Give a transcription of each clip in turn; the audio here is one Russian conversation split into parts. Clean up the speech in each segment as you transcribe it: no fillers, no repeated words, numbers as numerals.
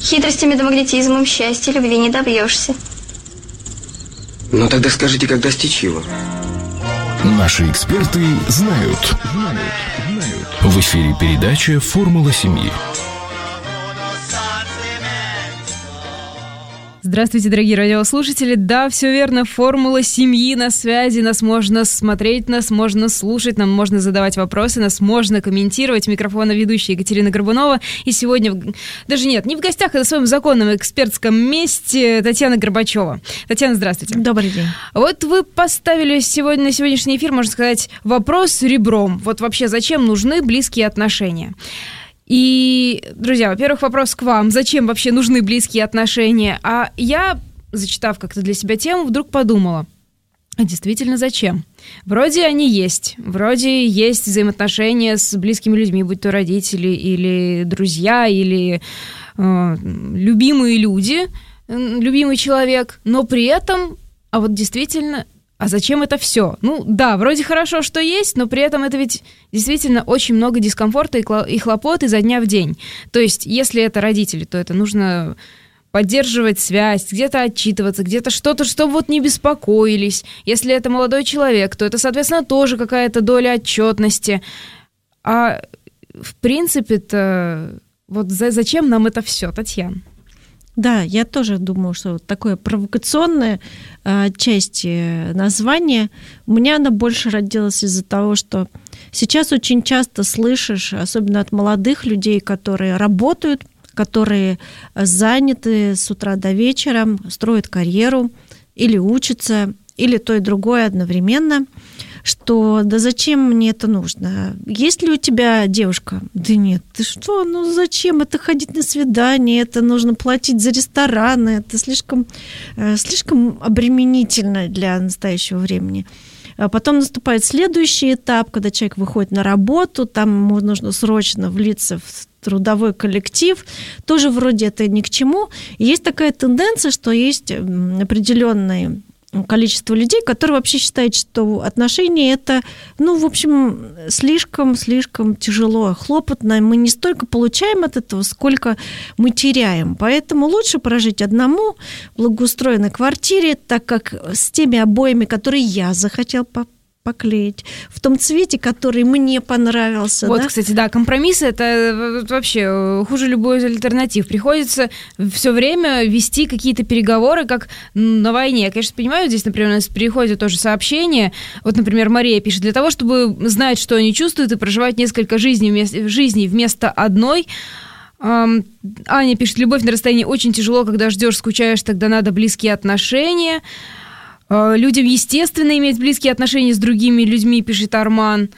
Хитростями да магнетизмом счастья, любви не добьешься. Ну тогда скажите, как достичь его? Наши эксперты знают. В эфире передача «Формула семьи». Здравствуйте, дорогие радиослушатели. Да, все верно, формула семьи на связи. Нас можно смотреть, нас можно слушать, нам можно задавать вопросы, нас можно комментировать. Микрофона ведущая Екатерина Горбунова. И сегодня, даже нет, не в гостях, а на своем законном экспертском месте Татьяна Горбачева. Татьяна, здравствуйте. Добрый день. Вот вы поставили сегодня, на сегодняшний эфир, можно сказать, вопрос ребром. Вот вообще, зачем нужны близкие отношения? И, друзья, во-первых, вопрос к вам. Зачем вообще нужны близкие отношения? А я, зачитав как-то для себя тему, вдруг подумала, а действительно зачем? Вроде они есть. Вроде есть взаимоотношения с близкими людьми, будь то родители или друзья, или любимые люди, любимый человек. Но при этом, а вот действительно... А зачем это все? Ну да, вроде хорошо, что есть, но при этом это ведь действительно очень много дискомфорта и хлопот изо дня в день. То есть, если это родители, то это нужно поддерживать связь, где-то отчитываться, где-то что-то, чтобы вот не беспокоились. Если это молодой человек, то это, соответственно, тоже какая-то доля отчетности. А в принципе-то, вот зачем нам это все, Татьяна? Да, я тоже думаю, что такое провокационное части названия. У меня она больше родилась из-за того, что сейчас очень часто слышишь, особенно от молодых людей, которые работают, которые заняты с утра до вечера, строят карьеру или учатся, или то и другое одновременно, что да зачем мне это нужно? Есть ли у тебя девушка? Да нет, ты что, ну зачем это ходить на свидание, это нужно платить за рестораны, это слишком обременительно для настоящего времени. А потом наступает следующий этап, когда человек выходит на работу, там ему нужно срочно влиться в трудовой коллектив, тоже вроде это ни к чему. И есть такая тенденция, что есть определенные количество людей, которые вообще считают, что отношения это, ну, в общем, слишком тяжело, хлопотно. Мы не столько получаем от этого, сколько мы теряем. Поэтому лучше прожить одному в благоустроенной квартире, так как с теми обоями, которые я захотел поклеить, в том цвете, который мне понравился. Вот, да? Кстати, да, компромиссы – это вообще хуже любой из альтернатив. Приходится все время вести какие-то переговоры, как на войне. Я, конечно, понимаю, здесь, например, у нас приходят тоже сообщения. Вот, например, Мария пишет, для того, чтобы знать, что они чувствуют, и проживать несколько жизней вместо одной. Аня пишет, любовь на расстоянии очень тяжело, когда ждешь, скучаешь, тогда надо близкие отношения. Людям, естественно, иметь близкие отношения с другими людьми, пишет Арман.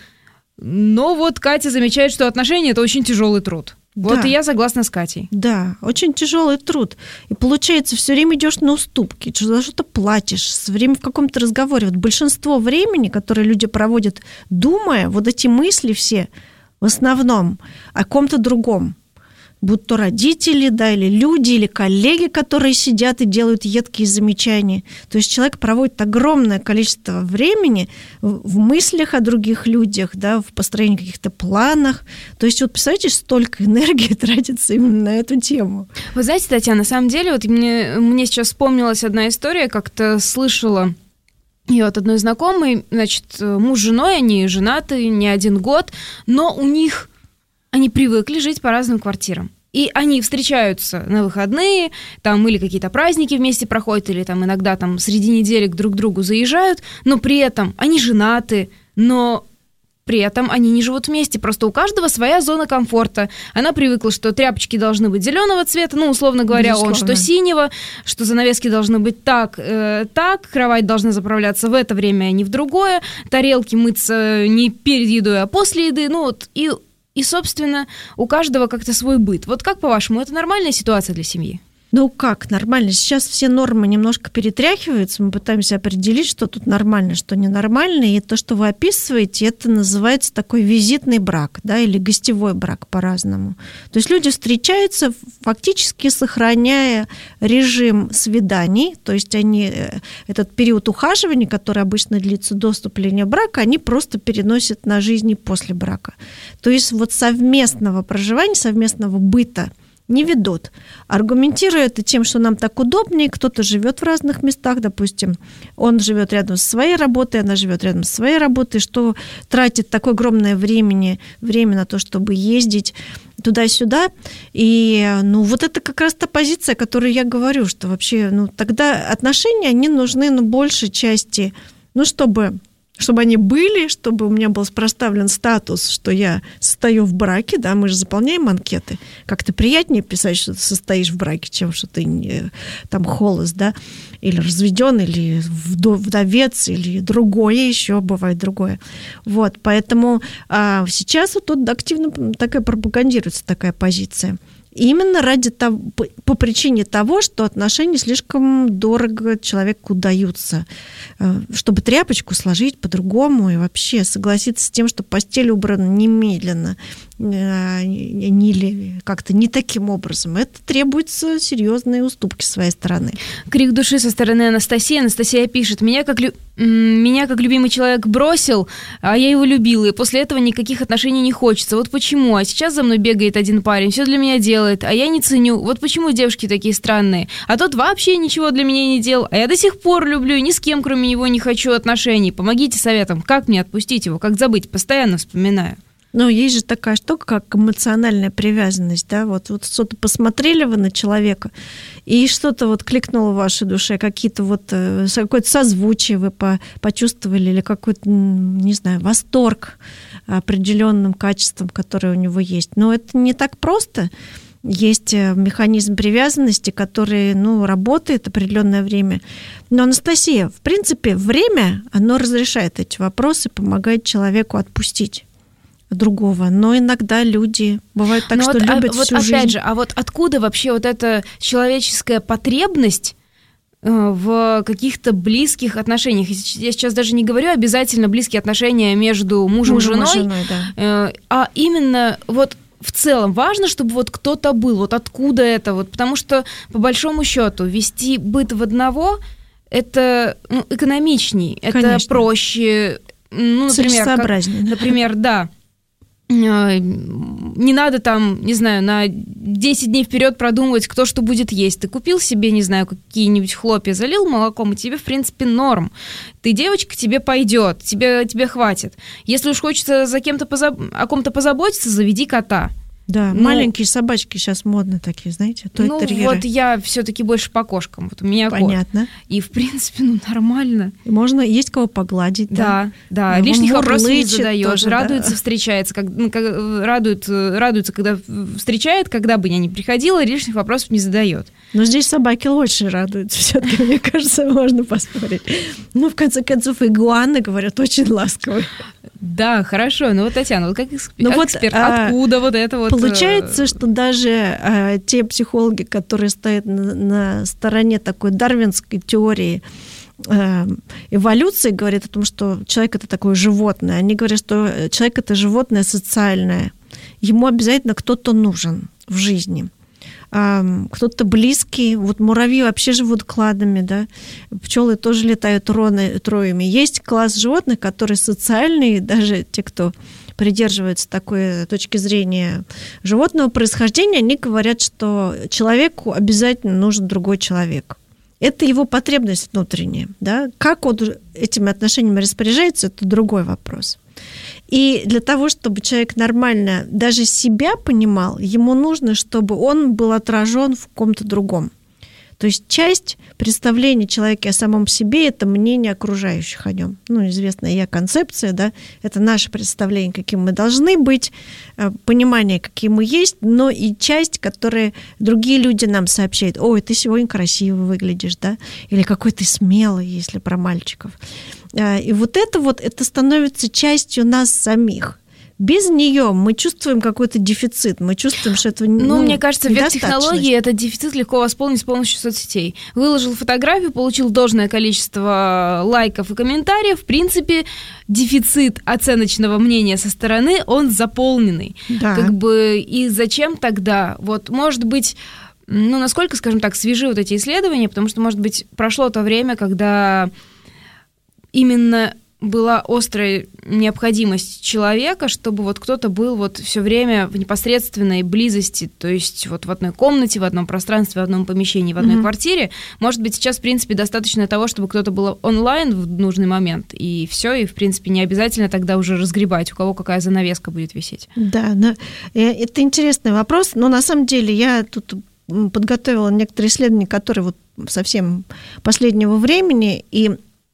Но вот Катя замечает, что отношения – это очень тяжелый труд. Вот да. И я согласна с Катей. Да, очень тяжелый труд. И получается, все время идешь на уступки, за что-то платишь, все время в каком-то разговоре. Вот большинство времени, которое люди проводят, думая, вот эти мысли все в основном о ком-то другом. Будь то родители, да, или люди, или коллеги, которые сидят и делают едкие замечания. То есть человек проводит огромное количество времени в мыслях о других людях, да, в построении каких-то планах. То есть вот представляете, столько энергии тратится именно на эту тему. Вы знаете, Татьяна, на самом деле, вот мне сейчас вспомнилась одна история, как-то слышала ее от одной знакомой, значит, муж с женой, они женаты не один год, но у них... Они привыкли жить по разным квартирам. И они встречаются на выходные, там или какие-то праздники вместе проходят, или там иногда там среди недели друг к другу заезжают, но при этом они женаты, но при этом они не живут вместе. Просто у каждого своя зона комфорта. Она привыкла, что тряпочки должны быть зеленого цвета, ну, условно говоря, безусловно. Он что синего, что занавески должны быть так, кровать должна заправляться в это время, а не в другое, тарелки мыться не перед едой, а после еды, ну вот, и, собственно, у каждого как-то свой быт. Вот как, по-вашему, это нормальная ситуация для семьи? Ну как нормально? Сейчас все нормы немножко перетряхиваются, мы пытаемся определить, что тут нормально, что ненормально, и то, что вы описываете, это называется такой визитный брак, да, или гостевой брак по-разному. То есть люди встречаются, фактически сохраняя режим свиданий, то есть они этот период ухаживания, который обычно длится до вступления в брак, они просто переносят на жизнь после брака. То есть вот совместного проживания, совместного быта не ведут. Аргументируя это тем, что нам так удобнее, кто-то живет в разных местах, допустим, он живет рядом со своей работой, она живет рядом со своей работой, что тратит такое огромное время на то, чтобы ездить туда-сюда. И вот это как раз та позиция, о которой я говорю, что вообще тогда отношения, они нужны большей части, чтобы они были, чтобы у меня был проставлен статус, что я состою в браке, да, мы же заполняем анкеты. Как-то приятнее писать, что ты состоишь в браке, чем что ты там холост, да, или разведен, или вдовец, или другое еще, бывает другое. Вот, поэтому сейчас вот тут активно такая пропагандируется такая позиция. Именно по причине того, что отношения слишком дорого человеку даются, чтобы тряпочку сложить по-другому и вообще согласиться с тем, что постель убрана немедленно, или как-то не таким образом. Это требуется серьезные уступки с своей стороны. Крик души со стороны Анастасии. Анастасия пишет: меня как любимый человек бросил, а я его любила, и после этого никаких отношений не хочется. Вот почему? А сейчас за мной бегает один парень, все для меня делает, а я не ценю. Вот почему девушки такие странные. А тот вообще ничего для меня не делал, а я до сих пор люблю и ни с кем, кроме него, не хочу отношений. Помогите советом, как мне отпустить его, как забыть, постоянно вспоминаю. Но есть же такая штука, как эмоциональная привязанность, да, вот что-то посмотрели вы на человека, и что-то вот кликнуло в вашей душе, какое-то созвучие вы почувствовали, или какой-то, не знаю, восторг определенным качеством, которое у него есть. Но это не так просто. Есть механизм привязанности, который, работает определенное время. Но, Анастасия, в принципе, время, оно разрешает эти вопросы, помогает человеку отпустить другого. Но иногда люди бывают так, что любят всю жизнь. Опять же, а вот откуда вообще вот эта человеческая потребность в каких-то близких отношениях? Я сейчас даже не говорю обязательно близкие отношения между мужем и женой, да. А именно вот в целом важно, чтобы вот кто-то был. Вот откуда это? Вот, потому что, по большому счету, вести быт в одного – это экономичней, конечно. Это проще. Например, да. Не надо там, не знаю, на 10 дней вперед продумывать, кто что будет есть. Ты купил себе, не знаю, какие-нибудь хлопья, залил молоком, и тебе, в принципе, норм. Ты девочка, тебе пойдет, тебе хватит. Если уж хочется о ком-то позаботиться, заведи кота. Да, маленькие собачки сейчас модные такие, знаете, той-терьеры. Вот я все-таки больше по кошкам. Вот у меня понятно. Кот. И, в принципе, нормально. Можно, есть кого погладить. Да. Лишних вопросов не задаешь. Радуется, да. Встречается. Радуется, когда встречает, когда бы я ни приходила, лишних вопросов не задает. Но здесь собаки лучше радуются. Все-таки, мне кажется, можно поспорить. В конце концов, игуаны, говорят, очень ласковые. Да, хорошо. Ну вот, Татьяна, вот как эксперт, откуда вот это вот... Получается, что даже те психологи, которые стоят на стороне такой дарвинской теории эволюции, говорят о том, что человек – это такое животное. Они говорят, что человек – это животное социальное. Ему обязательно кто-то нужен в жизни. Кто-то близкий. Вот муравьи вообще живут кладами, да. Пчелы тоже летают троями. Есть класс животных, которые социальные, даже те, кто придерживаются такой точки зрения животного происхождения, они говорят, что человеку обязательно нужен другой человек. Это его потребность внутренняя. Да? Как он этими отношениями распоряжается, это другой вопрос. И для того, чтобы человек нормально даже себя понимал, ему нужно, чтобы он был отражен в ком-то другом. То есть часть представления человека о самом себе – это мнение окружающих о нем. Известная я-концепция, да, это наше представление, каким мы должны быть, понимание, какие мы есть, но и часть, которую другие люди нам сообщают. Ой, ты сегодня красиво выглядишь, да, или какой ты смелый, если про мальчиков. И вот это становится частью нас самих. Без нее мы чувствуем какой-то дефицит, мы чувствуем, что это мне кажется, век технологий этот дефицит легко восполнить с помощью соцсетей. Выложил фотографию, получил должное количество лайков и комментариев. В принципе, дефицит оценочного мнения со стороны, он заполненный. Да. И зачем тогда? Вот, может быть, насколько, скажем так, свежи вот эти исследования, потому что, может быть, прошло то время, когда именно была острая необходимость человека, чтобы вот кто-то был вот все время в непосредственной близости, то есть вот в одной комнате, в одном пространстве, в одном помещении, в одной квартире. Может быть, сейчас, в принципе, достаточно того, чтобы кто-то был онлайн в нужный момент, и все, и, в принципе, не обязательно тогда уже разгребать, у кого какая занавеска будет висеть. Да, это интересный вопрос, но на самом деле я тут подготовила некоторые исследования, которые вот совсем последнего времени, и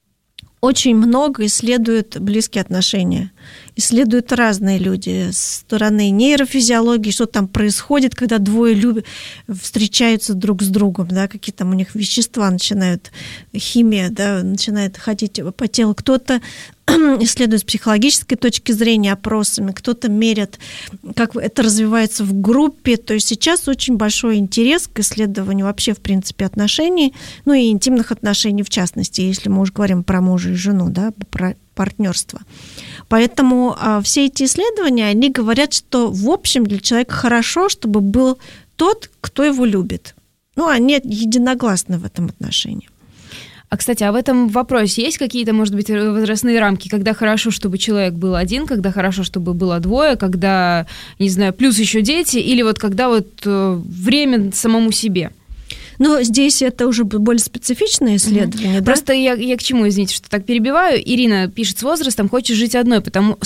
очень много исследуют близкие отношения. Исследуют разные люди с стороны нейрофизиологии, что там происходит, когда двое встречаются друг с другом, да, какие там у них вещества начинают, химия, да, начинает ходить по телу. Кто-то исследует с психологической точки зрения опросами, кто-то меряет, как это развивается в группе. То есть сейчас очень большой интерес к исследованию вообще, в принципе, отношений, ну и интимных отношений в частности, если мы уже говорим про мужа и жену, да, про партнерство. Поэтому все эти исследования, они говорят, что в общем для человека хорошо, чтобы был тот, кто его любит. Ну, они единогласны в этом отношении. А, кстати, а в этом вопросе есть какие-то, может быть, возрастные рамки, когда хорошо, чтобы человек был один, когда хорошо, чтобы было двое, когда, не знаю, плюс еще дети, или вот когда вот время самому себе? Но здесь это уже более специфичное исследование. Да? Просто я к чему, извините, что так перебиваю. Ирина пишет, с возрастом хочешь жить одной,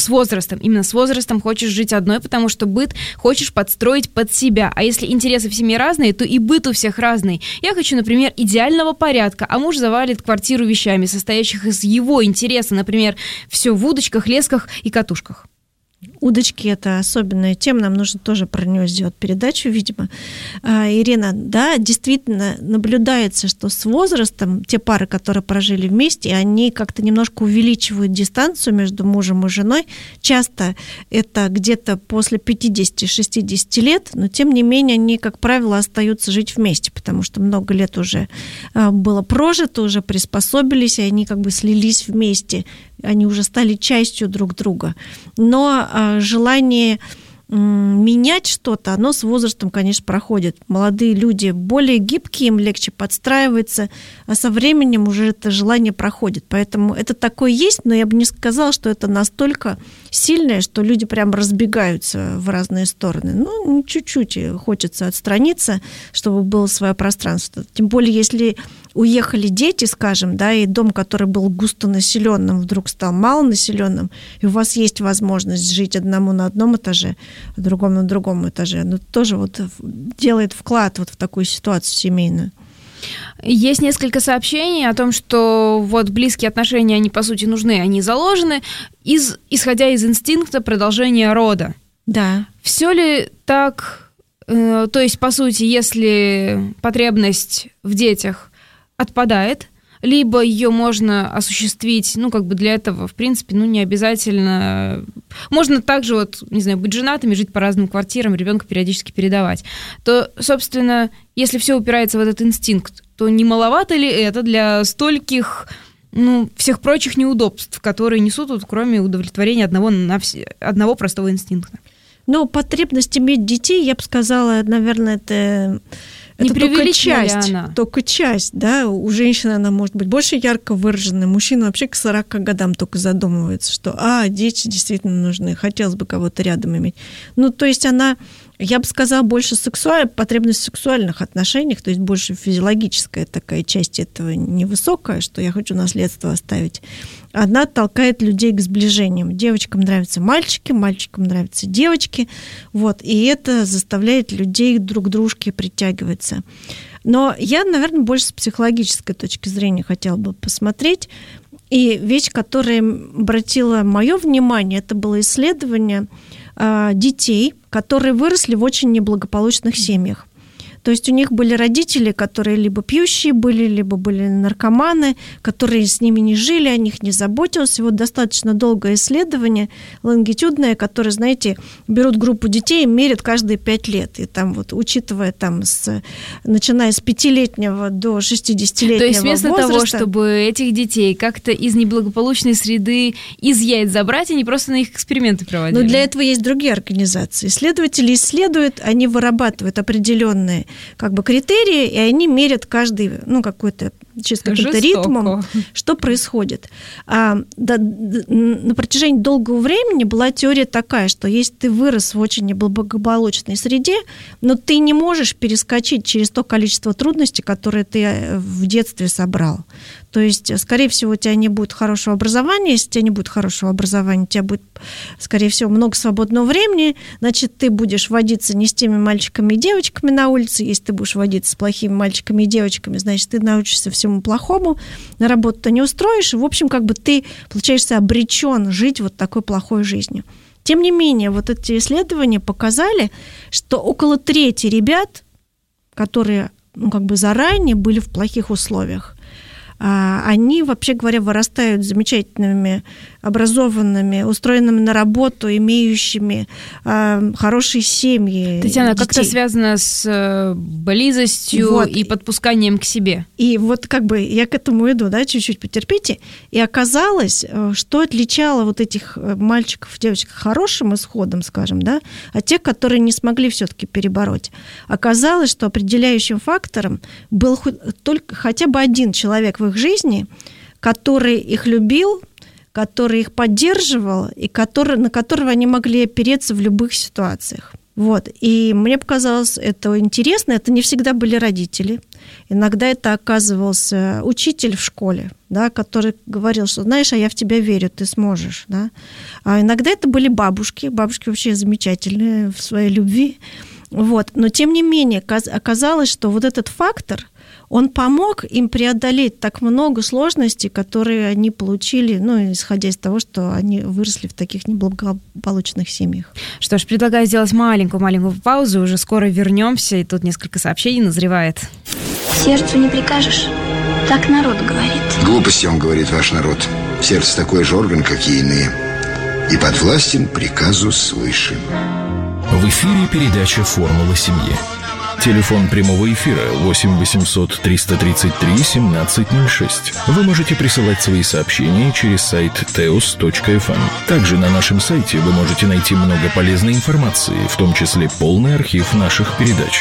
именно с возрастом хочешь жить одной, потому что быт хочешь подстроить под себя. А если интересы в семье разные, то и быт у всех разный. Я хочу, например, идеального порядка, а муж завалит квартиру вещами, состоящих из его интереса, например, все в удочках, лесках и катушках. Удочки – это особенная тема, нам нужно тоже про нее сделать передачу, видимо. Ирина, да, действительно наблюдается, что с возрастом те пары, которые прожили вместе, они как-то немножко увеличивают дистанцию между мужем и женой. Часто это где-то после 50-60 лет, но тем не менее они, как правило, остаются жить вместе, потому что много лет уже было прожито, уже приспособились, и они как бы слились вместе. Они уже стали частью друг друга. Но желание менять что-то, оно с возрастом, конечно, проходит. Молодые люди более гибкие, им легче подстраиваться, а со временем уже это желание проходит. Поэтому это такое есть, но я бы не сказала, что это настолько сильное, что люди прям разбегаются в разные стороны. Ну, чуть-чуть хочется отстраниться, чтобы было свое пространство. Тем более, если уехали дети, скажем, да, и дом, который был густонаселенным, вдруг стал малонаселенным, и у вас есть возможность жить одному на одном этаже, а другому на другом этаже, но тоже вот делает вклад вот в такую ситуацию семейную. Есть несколько сообщений о том, что вот близкие отношения, они по сути нужны, они заложены, исходя из инстинкта продолжения рода. Да. Все ли так? То есть, по сути, если потребность в детях отпадает, либо ее можно осуществить, ну, как бы для этого, в принципе, ну, не обязательно. Можно также, вот, не знаю, быть женатыми, жить по разным квартирам, ребенка периодически передавать. То, собственно, если все упирается в этот инстинкт, то не маловато ли это для стольких, ну, всех прочих неудобств, которые несут, вот, кроме удовлетворения одного простого инстинкта? Ну, потребность иметь детей, я бы сказала, наверное, это только часть, да, у женщины она может быть больше ярко выраженная, мужчина вообще к 40 годам только задумывается, что, дети действительно нужны, хотелось бы кого-то рядом иметь. Ну, то есть она, я бы сказала, больше потребность в сексуальных отношениях, то есть больше физиологическая такая часть этого невысокая, что я хочу наследство оставить. Она толкает людей к сближениям. Девочкам нравятся мальчики, мальчикам нравятся девочки, вот, и это заставляет людей друг к дружке притягиваться. Но я, наверное, больше с психологической точки зрения хотела бы посмотреть. И вещь, которая обратила мое внимание, это было исследование детей, которые выросли в очень неблагополучных семьях. То есть у них были родители, которые либо пьющие были, либо были наркоманы, которые с ними не жили, о них не заботились. И вот достаточно долгое исследование, лонгитюдное, которое, знаете, берут группу детей и мерят каждые 5 лет. И там вот, учитывая там, начиная с 5-летнего до 60-летнего возраста. То есть вместо того, чтобы этих детей как-то из неблагополучной среды изъять, забрать, они просто на их эксперименты проводили. Но для этого есть другие организации. Исследователи исследуют, они вырабатывают определенные как бы критерии, и они мерят каждый, какой-то через каким-то ритмом, что происходит. На протяжении долгого времени была теория такая, что если ты вырос в очень неблагополучной среде, но ты не можешь перескочить через то количество трудностей, которые ты в детстве собрал. То есть, скорее всего, у тебя не будет хорошего образования. Если у тебя не будет хорошего образования, у тебя будет, скорее всего, много свободного времени. Значит, ты будешь водиться не с теми мальчиками и девочками на улице. Если ты будешь водиться с плохими мальчиками и девочками, значит, ты научишься всему плохому, на работу ты не устроишь. И, в общем, как бы ты, получаешься, обречен жить вот такой плохой жизнью. Тем не менее, вот эти исследования показали, что около трети ребят, которые, заранее были в плохих условиях, они, вообще говоря, вырастают замечательными, образованными, устроенными на работу, имеющими хорошие семьи. Татьяна, детей. как-то связано с близостью и подпусканием к себе. И вот я к этому иду, чуть-чуть потерпите. И оказалось, что отличало вот этих мальчиков, девочек хорошим исходом, скажем, от тех, которые не смогли все-таки перебороть. Оказалось, что определяющим фактором был только хотя бы один человек в их жизни, который их любил, который их поддерживал и на которого они могли опереться в любых ситуациях. И мне показалось это интересно. Это не всегда были родители. Иногда это оказывался учитель в школе, который говорил, что, знаешь, я в тебя верю, ты сможешь. А иногда это были бабушки. Бабушки вообще замечательные в своей любви. Но, тем не менее, оказалось, что вот этот фактор, он помог им преодолеть так много сложностей, которые они получили, исходя из того, что они выросли в таких неблагополучных семьях. Что ж, предлагаю сделать маленькую паузу, уже скоро вернемся, и тут несколько сообщений назревает. Сердцу не прикажешь, так народ говорит. Глупости, он говорит, ваш народ. Сердце такой же орган, как и иные, и подвластен приказу свыше. В эфире передача «Формула семьи». Телефон прямого эфира 8 800 333 1706. Вы можете присылать свои сообщения через сайт teos.fm. Также на нашем сайте вы можете найти много полезной информации, в том числе полный архив наших передач.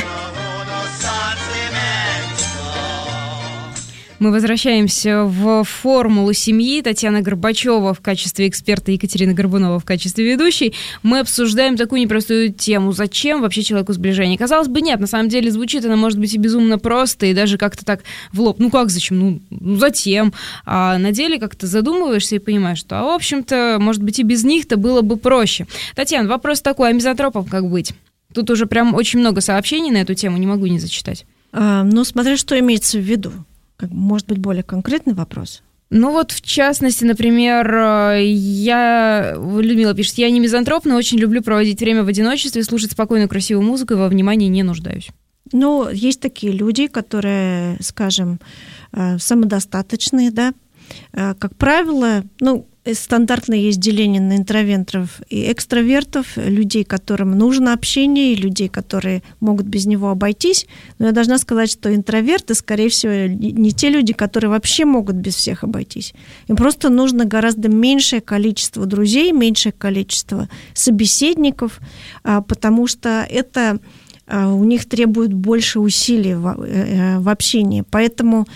Мы возвращаемся в «Формулу семьи». Татьяна Горбачева в качестве эксперта, Екатерина Горбунова в качестве ведущей. Мы обсуждаем такую непростую тему. Зачем вообще человеку сближение? Казалось бы, нет. На самом деле звучит она, может быть, и безумно просто, и даже как-то так в лоб. Как зачем? Затем. А на деле как-то задумываешься и понимаешь, что, в общем-то, может быть, и без них-то было бы проще. Татьяна, вопрос такой, а мизантропом как быть? Тут уже прям очень много сообщений на эту тему, не могу не зачитать. Смотря что имеется в виду. Может быть, более конкретный вопрос? В частности, например, Людмила пишет, я не мизантроп, но очень люблю проводить время в одиночестве, слушать спокойную, красивую музыку и во внимании не нуждаюсь. Есть такие люди, которые, скажем, самодостаточные, Как правило, стандартно есть деление на интровертов и экстравертов, людей, которым нужно общение, и людей, которые могут без него обойтись. Но я должна сказать, что интроверты, скорее всего, не те люди, которые вообще могут без всех обойтись. Им просто нужно гораздо меньшее количество друзей, меньшее количество собеседников, потому что это у них требует больше усилий в общении. Поэтому,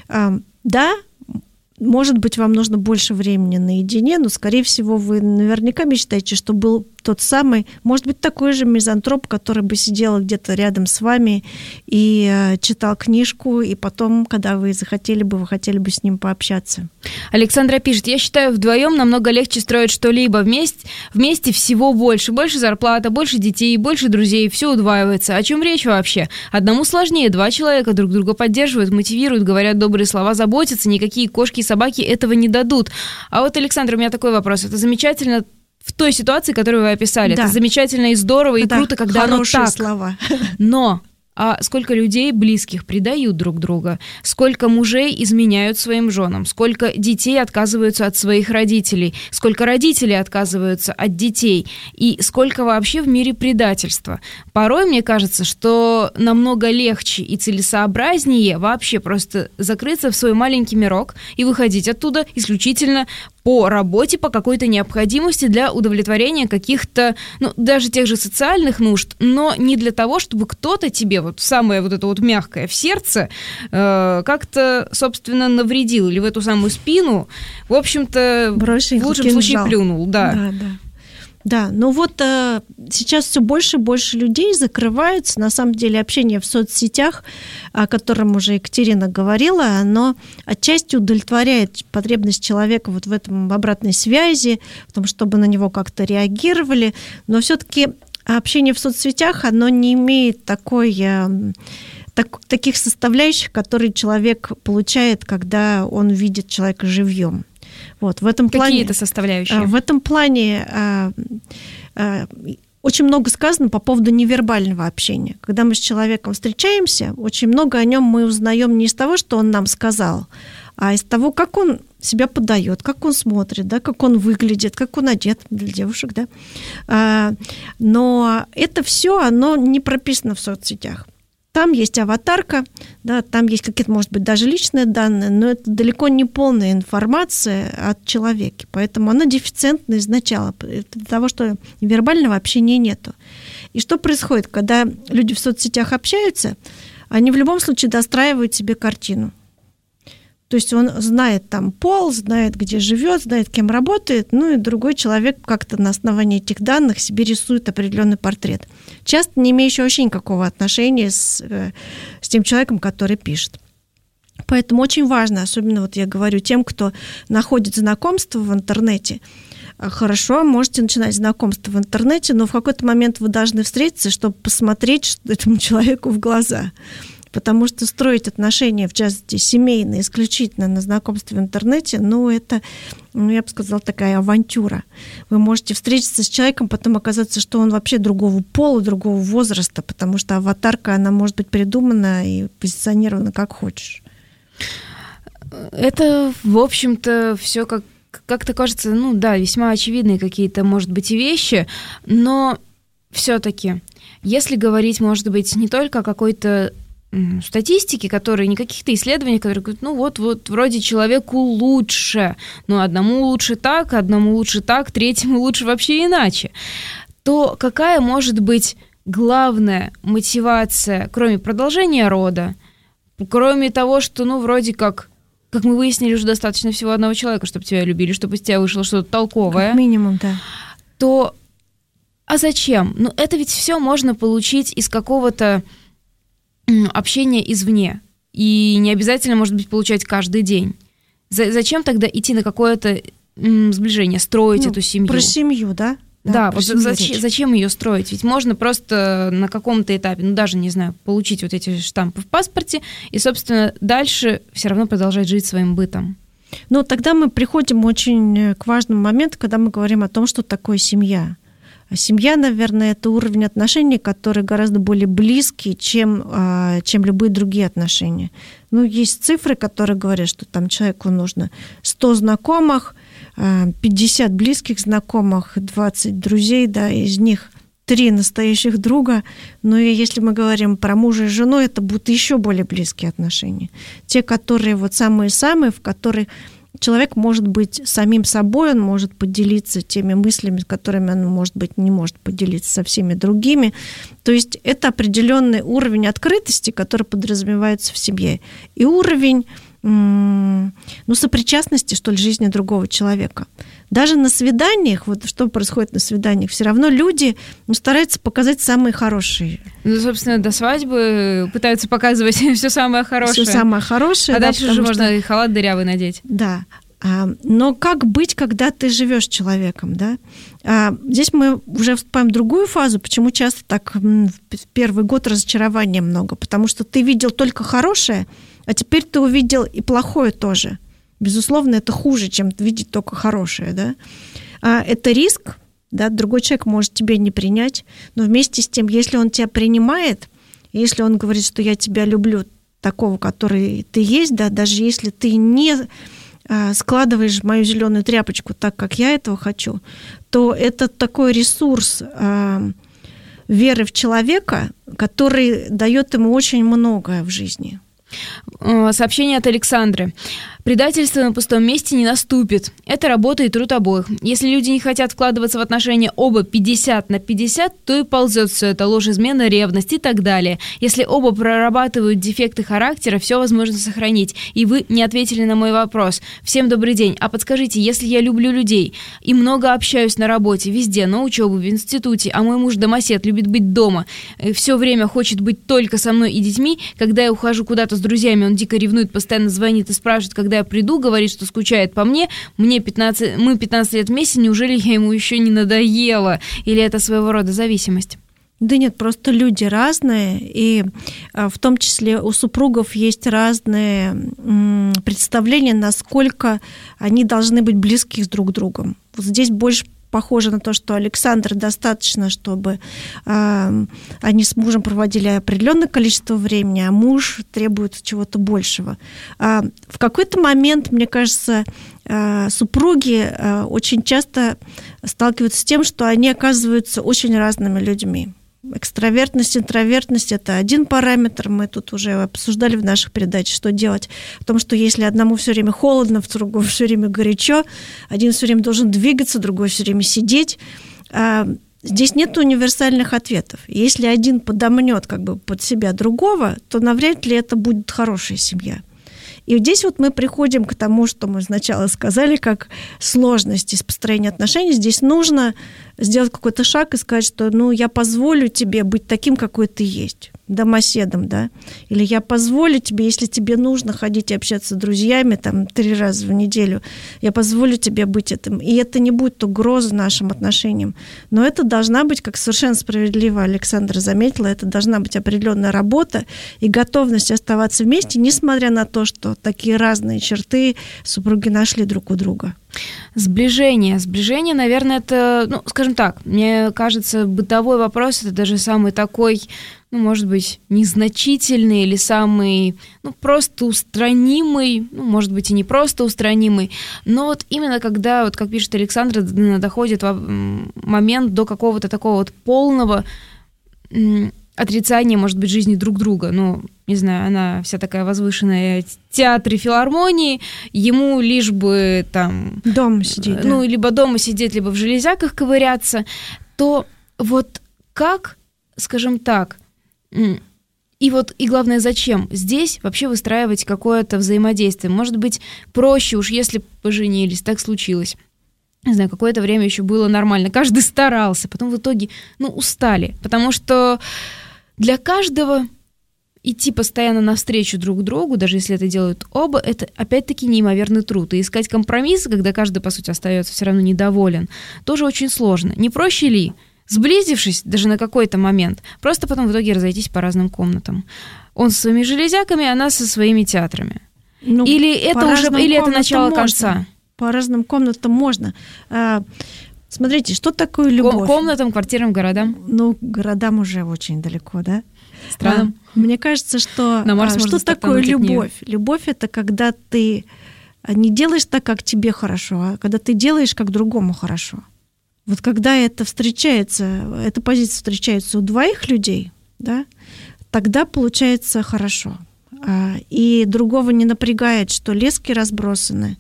может быть, вам нужно больше времени наедине, но, скорее всего, вы наверняка мечтаете, что был тот самый, может быть, такой же мизантроп, который бы сидел где-то рядом с вами и читал книжку, и потом, когда вы хотели бы с ним пообщаться. Александра пишет, я считаю, вдвоем намного легче строить что-либо. Вместе всего больше. Больше зарплата, больше детей, больше друзей, все удваивается. О чем речь вообще? Одному сложнее, 2 человека друг друга поддерживают, мотивируют, говорят добрые слова, заботятся, никакие кошки и собаки этого не дадут. А Александр, у меня такой вопрос. Это замечательно в той ситуации, которую вы описали. Да. Это замечательно и здорово, и круто, когда оно так. Слова. Но сколько людей близких предают друг друга, сколько мужей изменяют своим женам, сколько детей отказываются от своих родителей, сколько родителей отказываются от детей, и сколько вообще в мире предательства. Порой мне кажется, что намного легче и целесообразнее вообще просто закрыться в свой маленький мирок и выходить оттуда исключительно по работе, по какой-то необходимости для удовлетворения каких-то, даже тех же социальных нужд, но не для того, чтобы кто-то тебе вот самое вот это вот мягкое в сердце как-то, собственно, навредил или в эту самую спину, в общем-то, в лучшем случае плюнул. Да. Да, сейчас все больше и больше людей закрываются. На самом деле общение в соцсетях, о котором уже Екатерина говорила, оно отчасти удовлетворяет потребность человека вот в этом, в обратной связи, в том, чтобы на него как-то реагировали. Но все-таки общение в соцсетях, оно не имеет таких составляющих, которые человек получает, когда он видит человека живьем. Вот, в этом плане, какие-то составляющие? В этом плане очень много сказано по поводу невербального общения. Когда мы с человеком встречаемся, очень много о нем мы узнаем не из того, что он нам сказал, а из того, как он себя подает, как он смотрит, да, как он выглядит, как он одет для девушек. Да. Но это все, оно не прописано в соцсетях. Там есть аватарка, да, там есть какие-то, может быть, даже личные данные, но это далеко не полная информация о человеке. Поэтому она дефицитна изначально, для того, что вербального общения нету. И что происходит, когда люди в соцсетях общаются, они в любом случае достраивают себе картину. То есть он знает там пол, знает, где живет, знает, кем работает, и другой человек как-то на основании этих данных себе рисует определенный портрет. Часто не имеющий вообще никакого отношения с тем человеком, который пишет. Поэтому очень важно, особенно вот я говорю тем, кто находит знакомство в интернете, хорошо, можете начинать знакомство в интернете, но в какой-то момент вы должны встретиться, чтобы посмотреть этому человеку в глаза. Потому что строить отношения, в частности, семейные, исключительно на знакомстве в интернете, это, я бы сказала, такая авантюра. Вы можете встретиться с человеком, потом оказаться, что он вообще другого пола, другого возраста, потому что аватарка, она может быть придумана и позиционирована как хочешь. Это, в общем-то, все как-то кажется, весьма очевидные какие-то, может быть, и вещи, но все-таки, если говорить, может быть, не только о какой-то статистики, которые, не каких-то исследований, которые говорят, вот вроде человеку лучше, одному лучше так, третьему лучше вообще иначе, то какая может быть главная мотивация, кроме продолжения рода, кроме того, что, вроде как мы выяснили, уже достаточно всего одного человека, чтобы тебя любили, чтобы из тебя вышло что-то толковое. Как минимум, да. То, а зачем? Это ведь все можно получить из какого-то общение извне. И не обязательно, может быть, получать каждый день. Зачем тогда идти на какое-то сближение, строить эту семью? Про семью, да? Да, вот зачем ее строить? Ведь можно просто на каком-то этапе, даже, не знаю, получить вот эти штампы в паспорте и, собственно, дальше все равно продолжать жить своим бытом. Тогда мы приходим очень к важному моменту, когда мы говорим о том, что такое семья. Семья, наверное, это уровень отношений, который гораздо более близкий, чем любые другие отношения. Есть цифры, которые говорят, что там человеку нужно 100 знакомых, 50 близких знакомых, 20 друзей, да, из них 3 настоящих друга. И если мы говорим про мужа и жену, это будут еще более близкие отношения. Те, которые самые-самые, в которых человек может быть самим собой, он может поделиться теми мыслями, которыми он, может быть, не может поделиться со всеми другими. То есть это определенный уровень открытости, который подразумевается в семье. И уровень сопричастности, что ли, жизни другого человека. Даже на свиданиях, что происходит на свиданиях, все равно люди стараются показать самые хорошие. Собственно, до свадьбы пытаются показывать все самое хорошее. Все самое хорошее. А дальше уже можно и халат дырявый надеть. Да. Но как быть, когда ты живешь с человеком, да? Здесь мы уже вступаем в другую фазу. Почему часто так в первый год разочарования много? Потому что ты видел только хорошее, а теперь ты увидел и плохое тоже. Безусловно, это хуже, чем видеть только хорошее, да? Это риск, да? Другой человек может тебя не принять, но вместе с тем, если он тебя принимает, если он говорит, что я тебя люблю такого, который ты есть, да, даже если ты не складываешь мою зеленую тряпочку так, как я этого хочу, то это такой ресурс веры в человека, который дает ему очень многое в жизни. Сообщение от Александры. Предательство на пустом месте не наступит. Это работа и труд обоих. Если люди не хотят вкладываться в отношения оба 50/50, то и ползет все это: ложь, измена, ревность и так далее. Если оба прорабатывают дефекты характера, все возможно сохранить. И вы не ответили на мой вопрос. Всем добрый день. А подскажите, если я люблю людей и много общаюсь на работе, везде, на учебу, в институте, а мой муж домосед, любит быть дома, все время хочет быть только со мной и детьми, когда я ухожу куда-то с друзьями, он дико ревнует, постоянно звонит и спрашивает, когда я приду, говорит, что скучает по мне, мы 15 лет вместе, неужели я ему еще не надоела? Или это своего рода зависимость? Да нет, просто люди разные, и в том числе у супругов есть разные представления, насколько они должны быть близки друг к другу. Вот здесь больше похоже на то, что Александр достаточно, чтобы они с мужем проводили определенное количество времени, а муж требует чего-то большего. В какой-то момент, мне кажется, супруги очень часто сталкиваются с тем, что они оказываются очень разными людьми. Экстравертность, интровертность – это один параметр. Мы тут уже обсуждали в наших передачах, что делать. О том, что если одному все время холодно, другому все время горячо, один все время должен двигаться, другой все время сидеть. Здесь нет универсальных ответов. Если один подомнет как бы под себя другого, то навряд ли это будет хорошая семья. И здесь вот мы приходим к тому, что мы сначала сказали, как сложности с построением отношений. Здесь нужно сделать какой-то шаг и сказать, что я позволю тебе быть таким, какой ты есть, домоседом, да, или я позволю тебе, если тебе нужно ходить и общаться с друзьями 3 раза в неделю, я позволю тебе быть этим. И это не будет угрозой нашим отношениям. Но это должна быть, как совершенно справедливо Александра заметила, это должна быть определенная работа и готовность оставаться вместе, несмотря на то, что такие разные черты супруги нашли друг у друга. Сближение, наверное, это, скажем так, мне кажется, бытовой вопрос, это даже самый такой, может быть, незначительный или самый, просто устранимый, может быть, и не просто устранимый, но вот именно когда, как пишет Александра, доходит момент до какого-то такого полного отрицания, может быть, жизни друг друга. Не знаю, она вся такая возвышенная в театре, филармонии, ему лишь бы дома сидеть, да? Либо дома сидеть, либо в железяках ковыряться, то вот как, скажем так, и главное, зачем здесь вообще выстраивать какое-то взаимодействие? Может быть, проще уж, если поженились, так случилось. Не знаю, какое-то время еще было нормально, каждый старался, потом в итоге, устали, потому что для каждого идти постоянно навстречу друг другу, даже если это делают оба, это опять-таки неимоверный труд. И искать компромисс, когда каждый, по сути, остается все равно недоволен, тоже очень сложно. Не проще ли, сблизившись даже на какой-то момент, просто потом в итоге разойтись по разным комнатам? Он со своими железяками, она со своими театрами. Или это начало конца? По разным комнатам можно. Смотрите, что такое любовь? Комнатам, квартирам, городам? Городам уже очень далеко, да? Странам. Мне кажется, что что такое любовь? Любовь – это когда ты не делаешь так, как тебе хорошо, а когда ты делаешь, как другому хорошо. Вот когда это встречается, эта позиция встречается у двоих людей, да, тогда получается хорошо. И другого не напрягает, что лески разбросаны,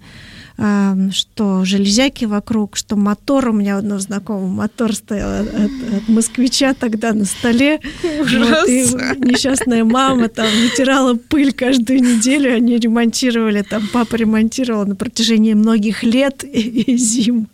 что железяки вокруг, что мотор, у меня у одного знакомого мотор стоял от москвича тогда на столе. Ужас. И несчастная мама вытирала пыль каждую неделю, они ремонтировали, папа ремонтировал на протяжении многих лет и зим.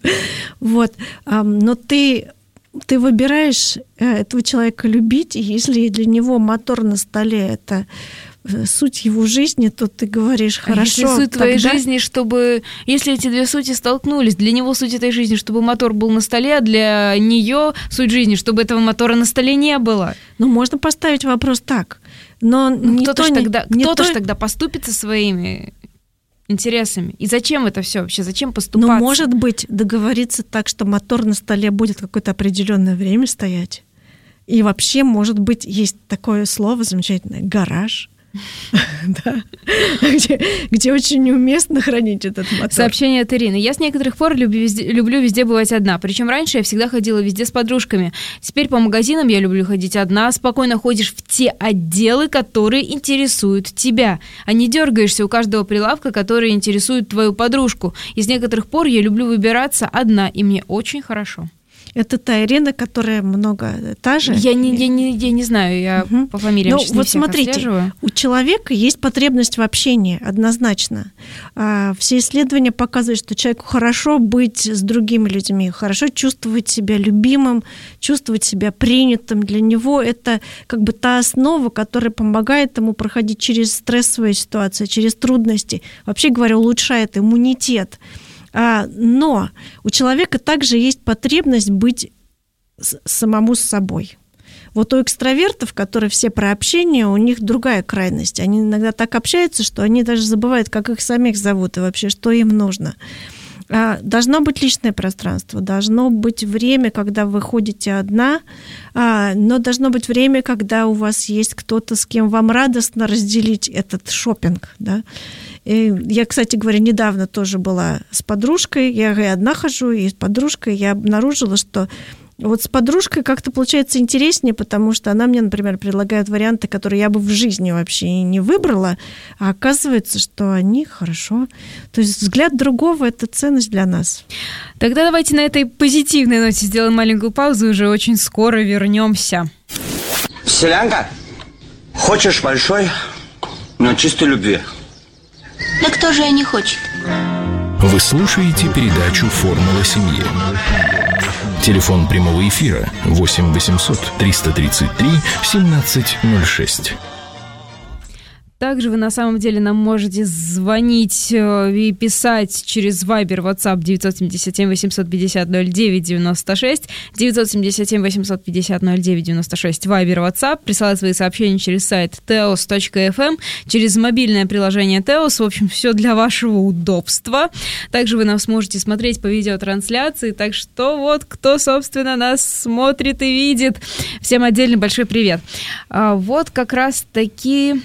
Но ты выбираешь этого человека любить, и если для него мотор на столе – это суть его жизни, то ты говоришь, хорошо. Если суть твоей жизни, если эти две сути столкнулись, для него суть этой жизни, чтобы мотор был на столе, а для нее суть жизни, чтобы этого мотора на столе не было. Можно поставить вопрос так. Но кто-то же тогда поступит со своими интересами. И зачем это все вообще? Зачем поступаться? Может быть, договориться так, что мотор на столе будет какое-то определенное время стоять. И вообще, может быть, есть такое слово замечательное — гараж. Да. Где очень неуместно хранить этот мотор. Сообщение от Ирины. Я с некоторых пор люблю везде бывать одна. Причем раньше я всегда ходила везде с подружками. Теперь по магазинам я люблю ходить одна. Спокойно ходишь в те отделы, которые интересуют тебя. А не дергаешься у каждого прилавка, который интересует твою подружку. И с некоторых пор я люблю выбираться одна, и мне очень хорошо. Это та Ирина, которая много... Та же? Я не знаю, я по фамилиям сейчас не всех отслеживаю. У человека есть потребность в общении, однозначно. Все исследования показывают, что человеку хорошо быть с другими людьми, хорошо чувствовать себя любимым, чувствовать себя принятым. Для него это как бы та основа, которая помогает ему проходить через стрессовые ситуации, через трудности. Вообще говоря, улучшает иммунитет. Но у человека также есть потребность быть самому с собой. Вот у экстравертов, которые все про общение, у них другая крайность. Они иногда так общаются, что они даже забывают, как их самих зовут и вообще, что им нужно. Должно быть личное пространство, должно быть время, когда вы ходите одна, но должно быть время, когда у вас есть кто-то, с кем вам радостно разделить этот шопинг, да. И я, кстати говоря, недавно тоже была с подружкой, я и одна хожу, и с подружкой, я обнаружила, что вот с подружкой как-то получается интереснее, потому что она мне, например, предлагает варианты, которые я бы в жизни вообще не выбрала, а оказывается, что они хорошо. То есть взгляд другого – это ценность для нас. Тогда давайте на этой позитивной ноте сделаем маленькую паузу и уже очень скоро вернемся. Селянка, хочешь большой, но чистой любви? Да кто же не хочет? Вы слушаете передачу «Формула семьи». Телефон прямого эфира 8 800 333 1706. Также вы на самом деле нам можете звонить и писать через Viber, WhatsApp 977 850 09 96, 977 850 09 96, Viber, WhatsApp, присылать свои сообщения через сайт teos.fm, через мобильное приложение Teos, в общем, все для вашего удобства. Также вы нас сможете смотреть по видеотрансляции, так что вот кто, собственно, нас смотрит и видит. Всем отдельно большой привет. Вот как раз-таки...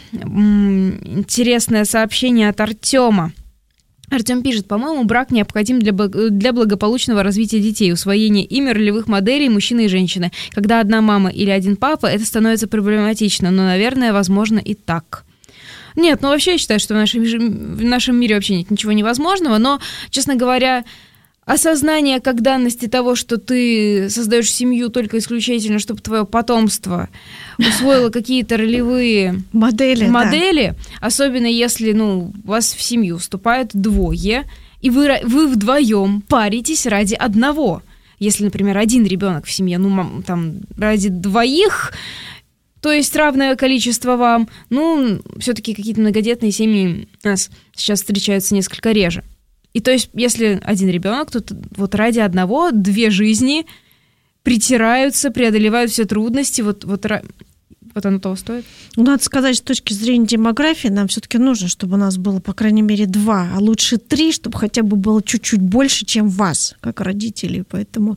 интересное сообщение от Артема. Артем пишет: по-моему, брак необходим для благополучного развития детей, усвоения ими ролевых моделей мужчины и женщины. Когда одна мама или один папа, это становится проблематично, но, наверное, возможно и так. Нет, ну вообще я считаю, что в нашем мире вообще нет ничего невозможного, но, честно говоря, осознание как данности того, что ты создаешь семью только исключительно, чтобы твое потомство усвоило какие-то ролевые модели, да. Особенно если у вас в семью вступают двое, и вы вдвоем паритесь ради одного. Если, например, один ребенок в семье, ради двоих, то есть равное количество вам, все-таки какие-то многодетные семьи у нас сейчас встречаются несколько реже. И то есть, если один ребенок, то вот ради одного две жизни притираются, преодолевают все трудности, вот оно того стоит? Надо сказать, с точки зрения демографии, нам все-таки нужно, чтобы у нас было, по крайней мере, 2, а лучше 3, чтобы хотя бы было чуть-чуть больше, чем вас, как родителей. Поэтому,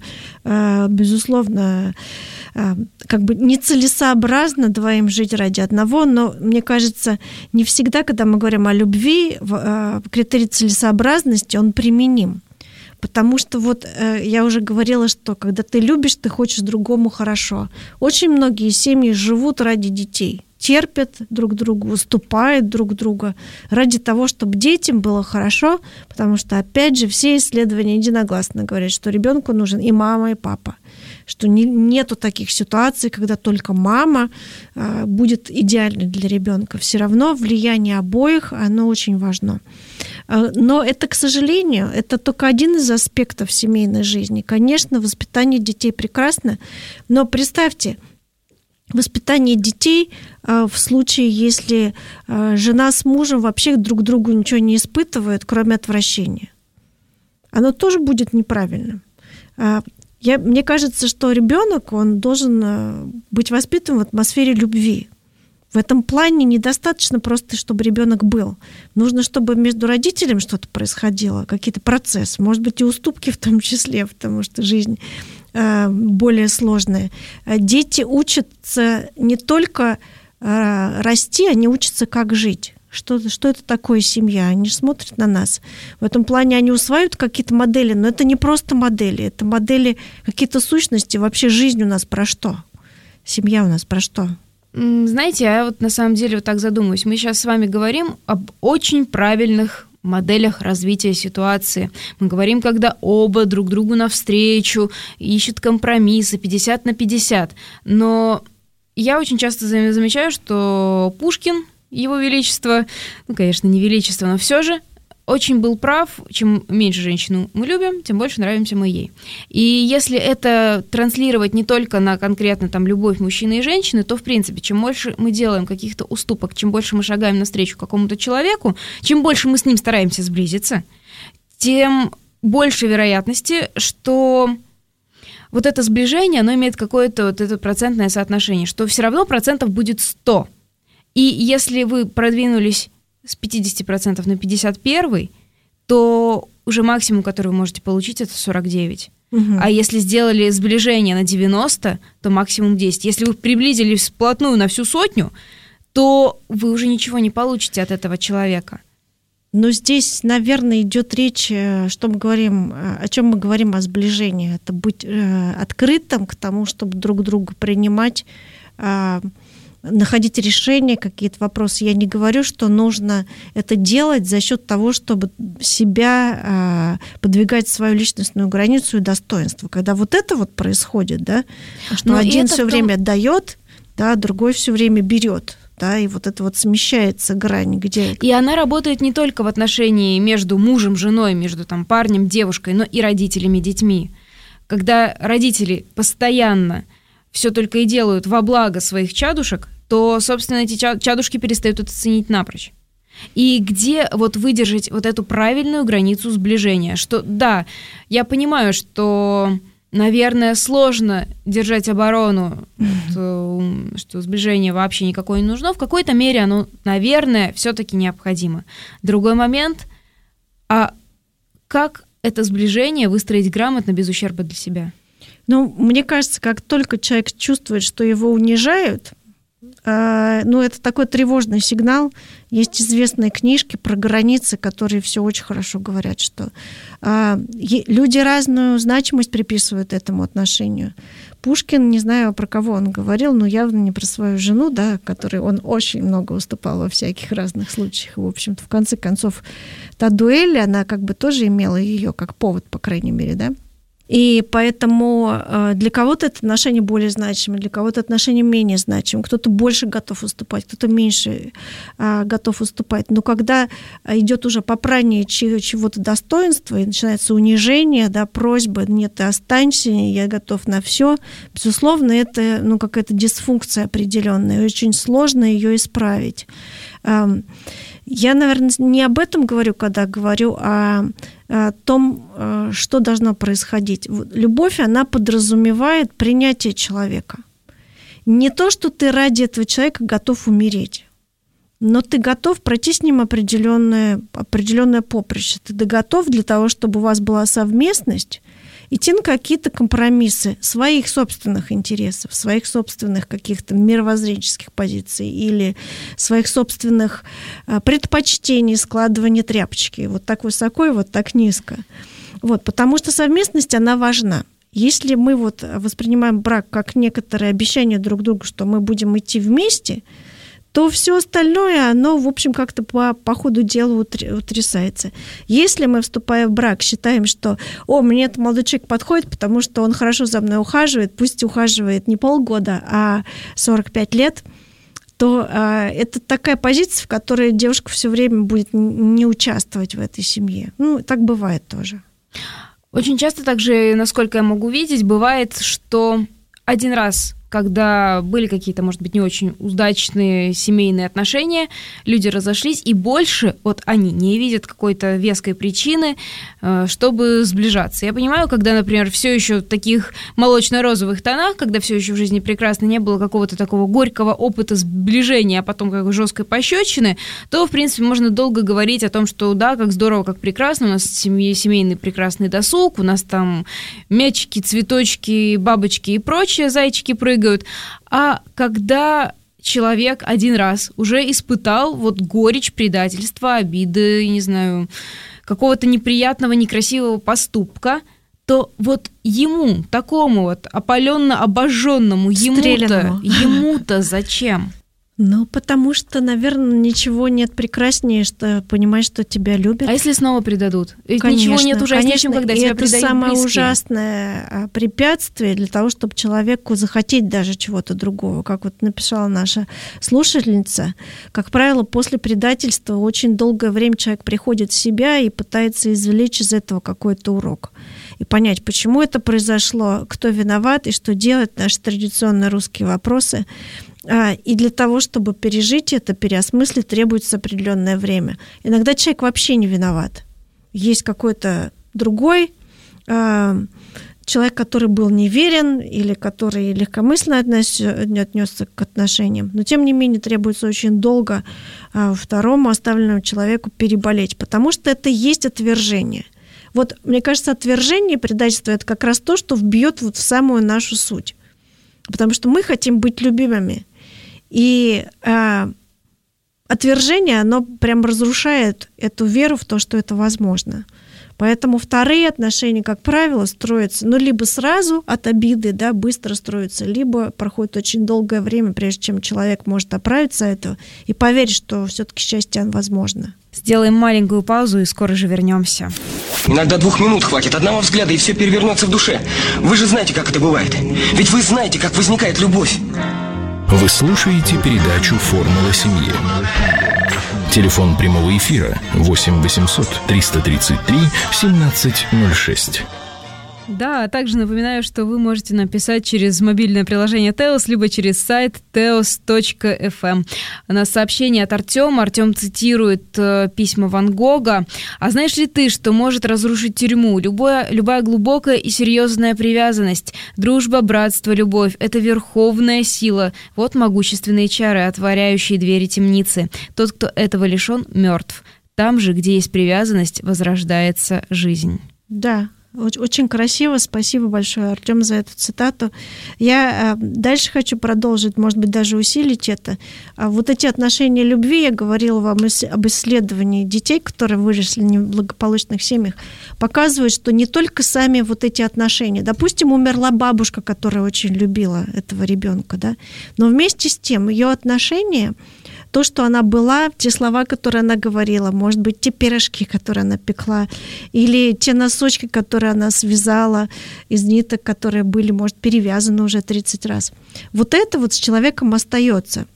безусловно, как бы нецелесообразно двоим жить ради одного, но, мне кажется, не всегда, когда мы говорим о любви, критерий целесообразности, он применим. Потому что я уже говорила, что когда ты любишь, ты хочешь другому хорошо. Очень многие семьи живут ради детей, терпят друг друга, уступают друг друга ради того, чтобы детям было хорошо, потому что, опять же, все исследования единогласно говорят, что ребенку нужен и мама, и папа, что нету таких ситуаций, когда только мама будет идеальной для ребенка. Все равно влияние обоих, оно очень важно. Но это, к сожалению, это только один из аспектов семейной жизни. Конечно, воспитание детей прекрасно, но представьте, воспитание детей в случае, если жена с мужем вообще друг другу ничего не испытывают, кроме отвращения. Оно тоже будет неправильным. Мне кажется, что ребенок, он должен быть воспитан в атмосфере любви. В этом плане недостаточно просто, чтобы ребенок был. Нужно, чтобы между родителями что-то происходило, какие-то процессы, может быть, и уступки в том числе, потому что жизнь более сложная. Дети учатся не только расти, они учатся, как жить. Что это такое семья? Они же смотрят на нас. В этом плане они усваивают какие-то модели, но это не просто модели, это модели, какие-то сущности. Вообще жизнь у нас про что? Семья у нас про что? Знаете, я вот на самом деле вот так задумываюсь. Мы сейчас с вами говорим об очень правильных моделях развития ситуации. Мы говорим, когда оба друг другу навстречу, ищут компромиссы 50/50. Но я очень часто замечаю, что Пушкин, Его Величество, конечно, не Величество, но все же, очень был прав. Чем меньше женщину мы любим, тем больше нравимся мы ей. И если это транслировать не только на конкретно там любовь мужчины и женщины, то, в принципе, чем больше мы делаем каких-то уступок, чем больше мы шагаем навстречу какому-то человеку, чем больше мы с ним стараемся сблизиться, тем больше вероятности, что вот это сближение, оно имеет какое-то вот это процентное соотношение, что все равно процентов будет 100. И если вы продвинулись с 50% на 51%, то уже максимум, который вы можете получить, это 49%. А если сделали сближение на 90%, то максимум 10%. Если вы приблизились вплотную на всю 100, то вы уже ничего не получите от этого человека. Но здесь, наверное, идет речь, что мы говорим, о чем мы говорим о сближении. Это быть открытым к тому, чтобы друг друга принимать, находить решения, какие-то вопросы. Я не говорю, что нужно это делать за счет того, чтобы себя подвигать свою личностную границу и достоинство. Когда вот это вот происходит, да, что но один все время дает, да, другой все время берет. Да, и вот это вот смещается грань, где... И она работает не только в отношении между мужем, женой, между там, парнем, девушкой, но и родителями, детьми. Когда родители постоянно все только и делают во благо своих чадушек, то, собственно, эти чадушки перестают это ценить напрочь. И где вот выдержать вот эту правильную границу сближения? Что, да, я понимаю, что, наверное, сложно держать оборону, что сближение вообще никакое не нужно. В какой-то мере оно, наверное, все-таки необходимо. Другой момент, а как это сближение выстроить грамотно без ущерба для себя? Ну, мне кажется, как только человек чувствует, что его унижают, это такой тревожный сигнал. Есть известные книжки про границы, которые все очень хорошо говорят, что люди разную значимость приписывают этому отношению. Пушкин, не знаю, про кого он говорил, но явно не про свою жену, да, которой он очень много уступал во всяких разных случаях. В общем-то, в конце концов, та дуэль, она как бы тоже имела ее как повод, по крайней мере, да. И поэтому для кого-то это отношение более значимо, для кого-то отношение менее значимо. Кто-то больше готов уступать, кто-то меньше готов уступать. Но когда идет уже попрание чего-то достоинства, и начинается унижение, да, просьба, нет, ты останься, я готов на все, безусловно, это какая-то дисфункция определенная, и очень сложно ее исправить. Я, наверное, не об этом говорю, когда говорю о том, что должно происходить. Любовь, она подразумевает принятие человека. Не то, что ты ради этого человека готов умереть, но ты готов пройти с ним определенное поприще. Ты готов для того, чтобы у вас была совместность, идти на какие-то компромиссы своих собственных интересов, своих собственных каких-то мировоззренческих позиций или своих собственных предпочтений, складывания тряпочки. Вот так высоко и вот так низко. Вот, потому что совместность, она важна. Если мы вот воспринимаем брак как некоторое обещание друг другу, что мы будем идти вместе, то все остальное, оно, в общем, как-то по ходу дела утрясается. Если мы, вступая в брак, считаем, что мне этот молодой человек подходит, потому что он хорошо за мной ухаживает, пусть ухаживает не полгода, а 45 лет, то это такая позиция, в которой девушка все время будет не участвовать в этой семье. Так бывает тоже. Очень часто также, насколько я могу видеть, бывает, что один раз, когда были какие-то, может быть, не очень удачные семейные отношения, люди разошлись, и больше они не видят какой-то веской причины, чтобы сближаться. Я понимаю, когда, например, все еще в таких молочно-розовых тонах, когда все еще в жизни прекрасно, не было какого-то такого горького опыта сближения, а потом как жесткой пощечины, то, в принципе, можно долго говорить о том, что да, как здорово, как прекрасно, у нас семейный прекрасный досуг, у нас там мячики, цветочки, бабочки и прочее, зайчики прыгают. А когда человек один раз уже испытал вот горечь предательства, обиды, не знаю, какого-то неприятного, некрасивого поступка, то вот ему, такому вот опаленно обожженному, ему-то зачем? Ну, потому что, наверное, ничего нет прекраснее, что понимать, что тебя любят. А если снова предадут? Ведь конечно, ничего нет ужаснее, чем когда тебя предают это самое близкие. ужасное препятствие для того, чтобы человеку захотеть даже чего-то другого. Как вот написала наша слушательница, как правило, после предательства очень долгое время человек приходит в себя и пытается извлечь из этого какой-то урок. И понять, почему это произошло, кто виноват и что делать, наши традиционные русские вопросы. И для того, чтобы пережить это, переосмыслить, требуется определенное время. Иногда человек вообще не виноват. Есть какой-то другой человек, который был неверен или который легкомысленно отнесся к отношениям. Но, тем не менее, требуется очень долго второму оставленному человеку переболеть, потому что это и есть отвержение. Вот, мне кажется, отвержение и предательство – это как раз то, что вбьет вот в самую нашу суть. Потому что мы хотим быть любимыми. И отвержение, оно прям разрушает эту веру в то, что это возможно. Поэтому вторые отношения, как правило, строятся, либо сразу от обиды, да, быстро строятся, либо проходит очень долгое время, прежде чем человек может оправиться от этого и поверить, что все-таки счастье возможно. Сделаем маленькую паузу и скоро же вернемся. Иногда 2 минут хватит, одного взгляда, и все перевернется в душе. Вы же знаете, как это бывает. Ведь вы знаете, как возникает любовь. Вы слушаете передачу «Формула семьи». Телефон прямого эфира 8 800 333 1706. Да, а также напоминаю, что вы можете написать через мобильное приложение Теос, либо через сайт teos.fm. У нас сообщение от Артема. Артем цитирует письма Ван Гога. «А знаешь ли ты, что может разрушить тюрьму? Любая глубокая и серьезная привязанность, дружба, братство, любовь – это верховная сила. Вот могущественные чары, отворяющие двери темницы. Тот, кто этого лишен, мертв. Там же, где есть привязанность, возрождается жизнь». Да. Очень красиво. Спасибо большое, Артем, за эту цитату. Я дальше хочу продолжить, может быть, даже усилить это. Вот эти отношения любви, я говорила вам об исследовании детей, которые выросли в неблагополучных семьях, показывают, что не только сами вот эти отношения. Допустим, умерла бабушка, которая очень любила этого ребенка, да, но вместе с тем ее отношения, то, что она была, те слова, которые она говорила, может быть, те пирожки, которые она пекла, или те носочки, которые она связала из ниток, которые были, может, перевязаны уже 30 раз. Вот это вот с человеком остается.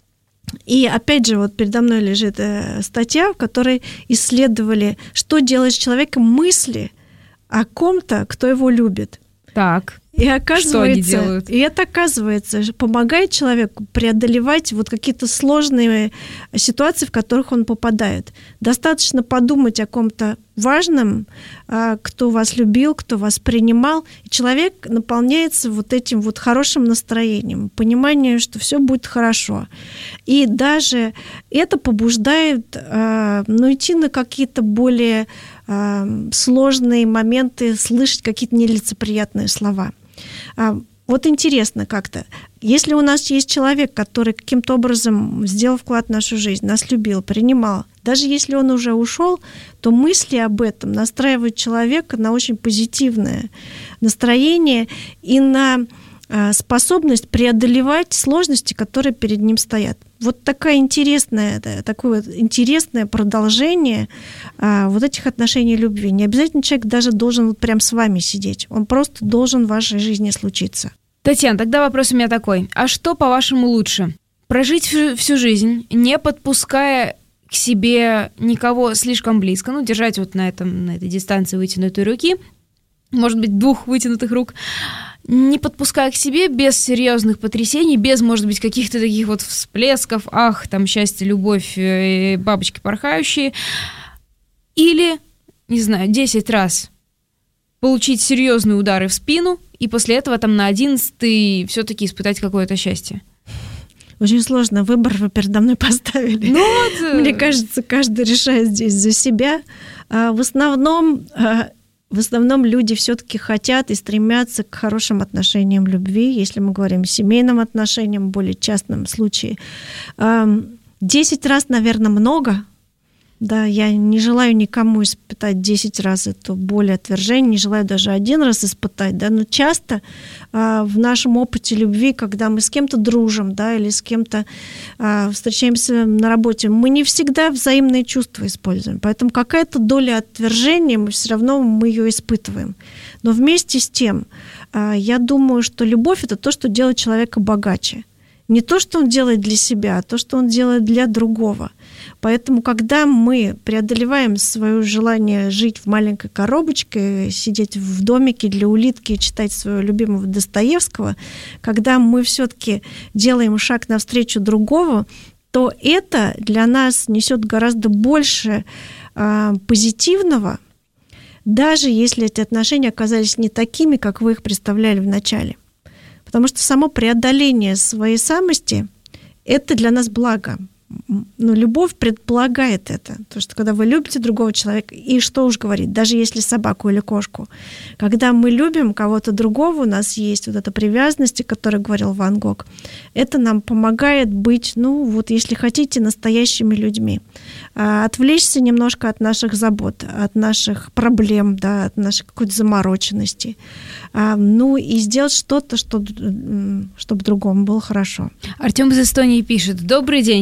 И опять же, вот передо мной лежит статья, в которой исследовали, что делать с человеком мысли о ком-то, кто его любит. Так. И оказывается, что они делают? И это, оказывается, помогает человеку преодолевать вот какие-то сложные ситуации, в которых он попадает. Достаточно подумать о ком-то важном, кто вас любил, кто вас принимал, и человек наполняется вот этим вот хорошим настроением, пониманием, что все будет хорошо. И даже это побуждает идти на какие-то более сложные моменты, слышать какие-то нелицеприятные слова. Вот интересно как-то, если у нас есть человек, который каким-то образом сделал вклад в нашу жизнь, нас любил, принимал, даже если он уже ушел, то мысли об этом настраивают человека на очень позитивное настроение и на способность преодолевать сложности, которые перед ним стоят. Вот такое интересное продолжение вот этих отношений любви. Не обязательно человек даже должен вот прям с вами сидеть. Он просто должен в вашей жизни случиться. Татьяна, тогда вопрос у меня такой. А что, по-вашему, лучше? Прожить всю жизнь, не подпуская к себе никого слишком близко, держать вот на этой дистанции вытянутой руки, может быть, 2 вытянутых рук, не подпуская к себе, без серьезных потрясений, без, может быть, каких-то таких вот всплесков, ах, там счастье, любовь, бабочки порхающие, или, не знаю, 10 раз получить серьезные удары в спину, и после этого там на 11-й все-таки испытать какое-то счастье. Очень сложный выбор вы передо мной поставили. Мне кажется, каждый решает здесь за себя. В основном в основном люди все-таки хотят и стремятся к хорошим отношениям любви, если мы говорим о семейным отношениям, в более частном случае. 10 раз, наверное, много. Да, я не желаю никому испытать 10 раз эту боль и отвержение, не желаю даже 1 раз испытать, да, но часто в нашем опыте любви, когда мы с кем-то дружим, да, или с кем-то встречаемся на работе, мы не всегда взаимные чувства используем, поэтому какая-то доля отвержения, мы все равно ее испытываем. Но вместе с тем, я думаю, что любовь – это то, что делает человека богаче. Не то, что он делает для себя, а то, что он делает для другого. Поэтому, когда мы преодолеваем свое желание жить в маленькой коробочке, сидеть в домике для улитки и читать своего любимого Достоевского, когда мы все-таки делаем шаг навстречу другому, то это для нас несет гораздо больше позитивного, даже если эти отношения оказались не такими, как вы их представляли в начале. Потому что само преодоление своей самости – это для нас благо. Но любовь предполагает это. То, что когда вы любите другого человека, и что уж говорить, даже если собаку или кошку, когда мы любим кого-то другого, у нас есть вот эта привязанность, о которой говорил Ван Гог, это нам помогает быть, если хотите, настоящими людьми. Отвлечься немножко от наших забот, от наших проблем, да, от нашей какой-то замороченности. И сделать что-то, чтобы другому было хорошо. Артём из Эстонии пишет: «Добрый день,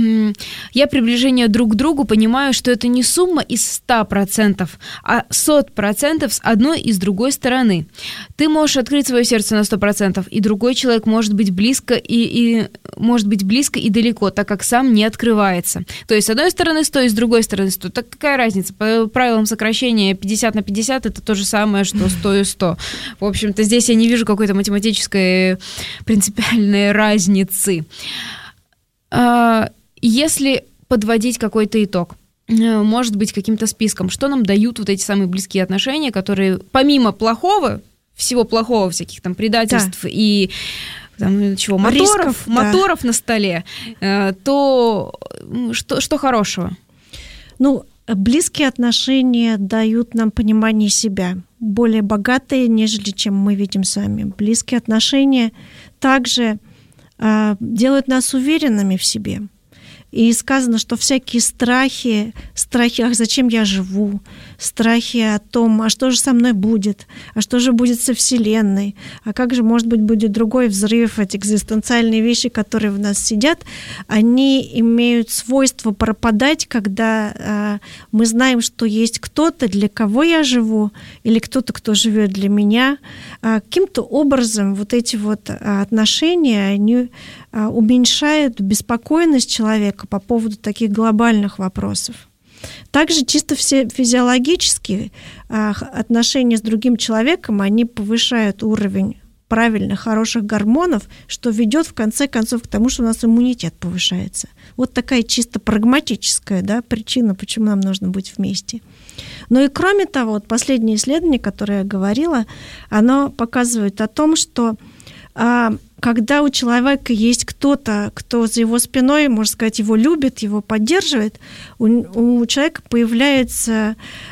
я приближение друг к другу понимаю, что это не сумма из 100%, а 100% с одной и с другой стороны. Ты можешь открыть свое сердце на 100%, и другой человек может быть близко и далеко, так как сам не открывается. То есть с одной стороны 100, и с другой стороны 100. Так какая разница? По правилам сокращения 50 на 50 это то же самое, что 100 и 100. В общем-то, здесь я не вижу какой-то математической принципиальной разницы. Если подводить какой-то итог, может быть, каким-то списком, что нам дают вот эти самые близкие отношения, которые помимо плохого, всего плохого, всяких там предательств и моторов на столе, то что хорошего? Близкие отношения дают нам понимание себя, более богатые, нежели чем мы видим сами. Близкие отношения также делают нас уверенными в себе. И сказано, что всякие страхи, зачем я живу, страхи о том, а что же со мной будет, а что же будет со Вселенной, а как же, может быть, будет другой взрыв, эти экзистенциальные вещи, которые в нас сидят, они имеют свойство пропадать, когда мы знаем, что есть кто-то, для кого я живу, или кто-то, кто живет для меня. Каким-то образом вот эти вот отношения, они уменьшают беспокойность человека по поводу таких глобальных вопросов. Также чисто физиологически отношения с другим человеком, они повышают уровень правильных, хороших гормонов, что ведет в конце концов к тому, что у нас иммунитет повышается. Вот такая чисто прагматическая, да, причина, почему нам нужно быть вместе. Ну и кроме того, вот последнее исследование, которое я говорила, оно показывает о том, что когда у человека есть кто-то, кто за его спиной, можно сказать, его любит, его поддерживает, у человека появляется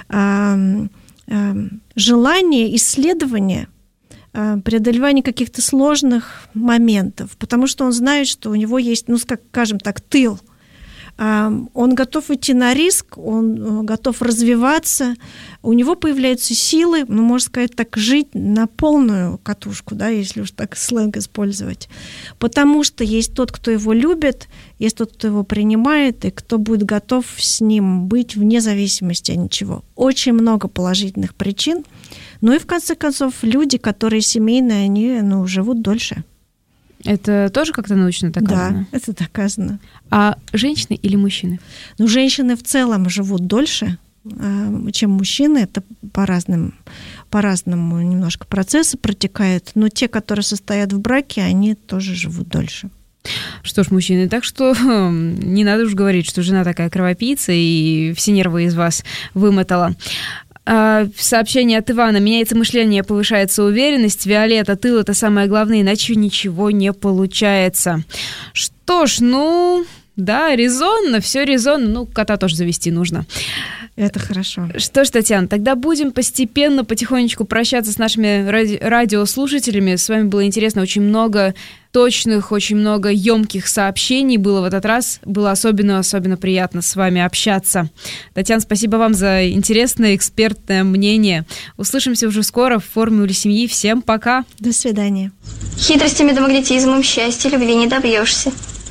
желание исследования, преодолевания каких-то сложных моментов, потому что он знает, что у него есть, скажем так, тыл. Он готов идти на риск, он готов развиваться, у него появляются силы, можно сказать так, жить на полную катушку, да, если уж так сленг использовать. Потому что есть тот, кто его любит, есть тот, кто его принимает, и кто будет готов с ним быть вне зависимости от ничего. Очень много положительных причин. Ну и в конце концов, люди, которые семейные, они живут дольше. Это тоже как-то научно доказано? Да, это доказано. А женщины или мужчины? Женщины в целом живут дольше, чем мужчины. Это по-разному немножко процессы протекают. Но те, которые состоят в браке, они тоже живут дольше. Что ж, мужчины, так что не надо уж говорить, что жена такая кровопийца и все нервы из вас вымотала. Сообщение от Ивана. Меняется мышление, повышается уверенность. Виолетта, тыл — это самое главное, иначе ничего не получается. Что ж, Да, резонно, все резонно. Ну, кота тоже завести нужно. Это хорошо. Что ж, Татьяна, тогда будем постепенно, потихонечку прощаться с нашими радиослушателями. С вами было интересно, очень много точных, очень много емких сообщений было в этот раз. Было особенно приятно с вами общаться. Татьяна, спасибо вам за интересное экспертное мнение. Услышимся уже скоро в «Формуле семьи». Всем пока. До свидания. Хитростями да магнетизмом счастья, любви не добьешься.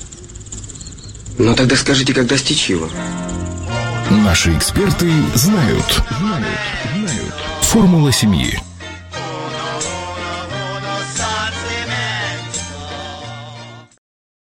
Ну тогда скажите, как достичь его? Наши эксперты знают. Формула семьи.